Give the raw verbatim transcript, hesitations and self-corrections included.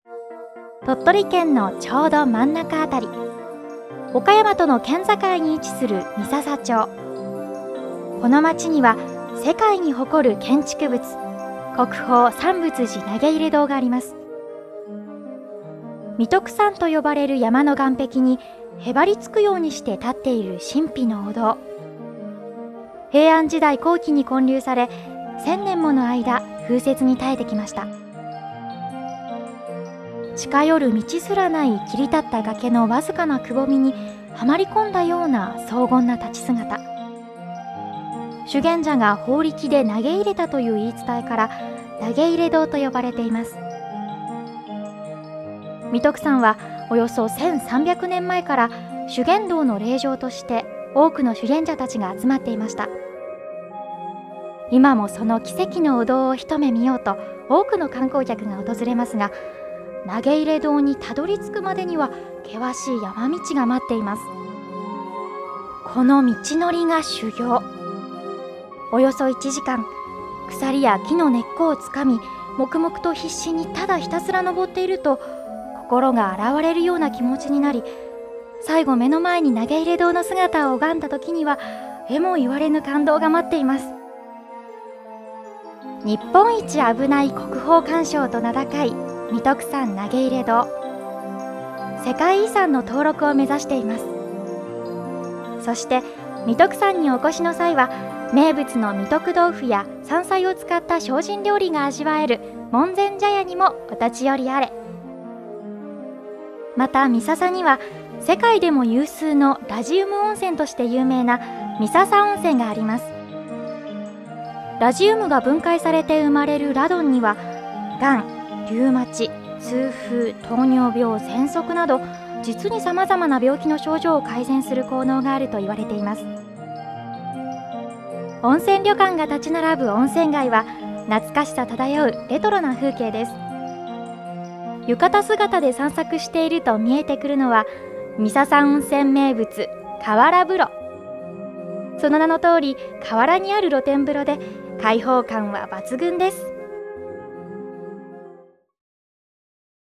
鳥取県のちょうど真ん中あたり、岡山との県境に位置する三笹町。この町には世界に誇る建築物、国宝三仏寺投入堂があります。三徳山と呼ばれる山の岩壁にへばりつくようにして立っている神秘のお堂。平安時代後期に建立され、千年もの間風雪に耐えてきました。近寄る道すらない切り立った崖のわずかなくぼみにはまり込んだような荘厳な立ち姿。修験者が法力で投げ入れたという言い伝えから投げ入れ堂と呼ばれています。三徳山はおよそせんさんびゃくねんまえから修験道の霊場として多くの修験者たちが集まっていました。今もその奇跡のお堂を一目見ようと多くの観光客が訪れますが、投げ入れ堂にたどり着くまでには険しい山道が待っています。この道のりが修行。およそいちじかん、鎖や木の根っこをつかみ、黙々と必死にただひたすら登っていると心が洗われるような気持ちになり、最後目の前に投げ入れ堂の姿を拝んだ時にはえも言われぬ感動が待っています。日本一危ない国宝鑑賞と名高い三徳山投げ入れ堂、世界遺産の登録を目指しています。そして三徳山にお越しの際は、名物の三徳豆腐や山菜を使った精進料理が味わえる門前茶屋にもお立ち寄りあれ。また三笹には世界でも有数のラジウム温泉として有名な三笹温泉があります。ラジウムが分解されて生まれるラドンには、がん、リウマチ、痛風、糖尿病、喘息など実にさまざまな病気の症状を改善する効能があると言われています。温泉旅館が立ち並ぶ温泉街は懐かしさ漂うレトロな風景です。浴衣姿で散策していると見えてくるのは三笹温泉名物、河原風呂。その名の通り、河原にある露天風呂で開放感は抜群です。